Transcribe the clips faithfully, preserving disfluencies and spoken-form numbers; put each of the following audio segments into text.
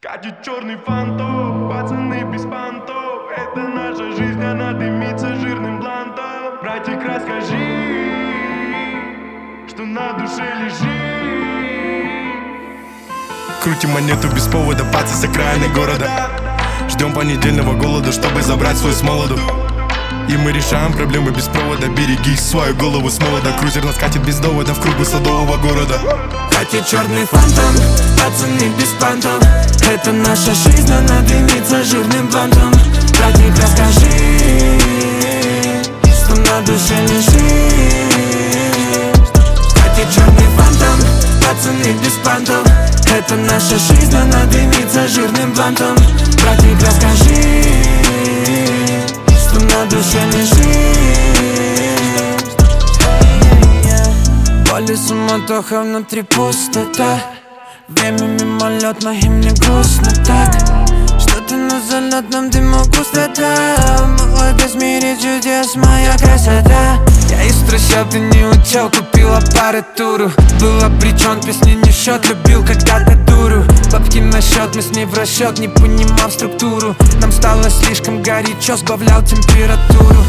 Катит черный фантом, пацаны без понтов. Это наша жизнь, она дымится жирным блантом. Братик, расскажи, что на душе лежит. Крутим монету без повода, пацы с окраины города. Ждем понедельного голода, чтобы забрать свой с молоду. И мы решаем проблемы без провода. Береги свою голову с молода. Крузер нас катит без довода в кругу садового города. Катит черный фантом, пацаны без понтов. Это наша жизнь, она дымится жирным блантом. Братик, расскажи, что на душе лежит. Катит черный фантом, пацаны без понтов. Это наша жизнь, она дымится жирным блантом. Братик, расскажи, что на душе лежит. По лесу мотоха, внутри пустота. Время мимолетно, и мне грустно так. Что-то на залетном дыму густота. Молодость в мире чудес, моя красота. Я из трущоб, ты не учел, купил аппаратуру. Был обречен, песни не в счет, любил когда-то дуру. Бабки на счет, мы с ней в расчет, не понимал структуру. Нам стало слишком горячо, сбавлял температуру.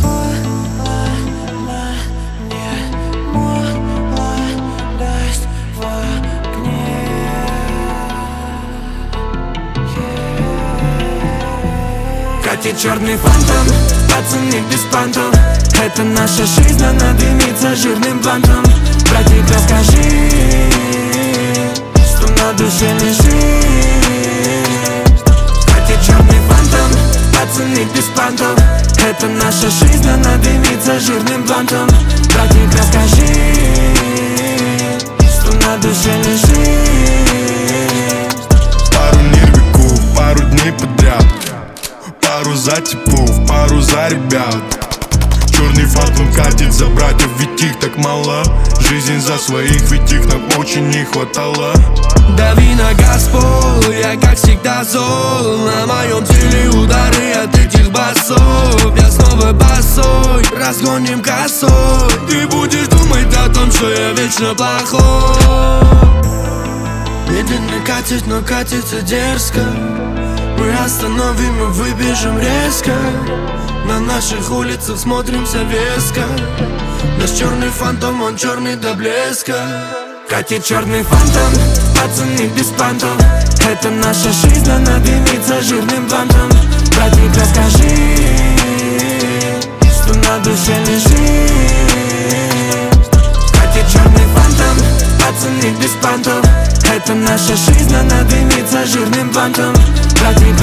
Катит черный фантом, пацаны без понтов. Это наша жизнь, она дымится жирным блантом. Братик, расскажи, что на душе лежит. Катит черный фантом, пацаны без понтов. Это наша жизнь, она дымится жирным блантом. Братик, расскажи, что на душе лежит. Пару нервиков, пару дней подряд. Пару за типов, пару за ребят. Черный фантом катит за братьев, ведь их так мало. Жизнь за своих, ведь их нам очень не хватало. Дави на газ, пол, я как всегда зол. На моем теле удары от этих басов. Я снова босой, разгоним косой. Ты будешь думать о том, что я вечно плохой. Медленно катит, но катится дерзко. Мы остановим и выбежим резко. На наших улицах смотримся веско. Наш черный фантом, он черный до блеска. Катит черный фантом, пацаны без понтов. Это наша жизнь, она дымится жирным блантом. Братик, расскажи, что на душе лежит. Катит черный фантом, пацаны без понтов. Это наша жизнь, она дымится жирным блантом. Братик,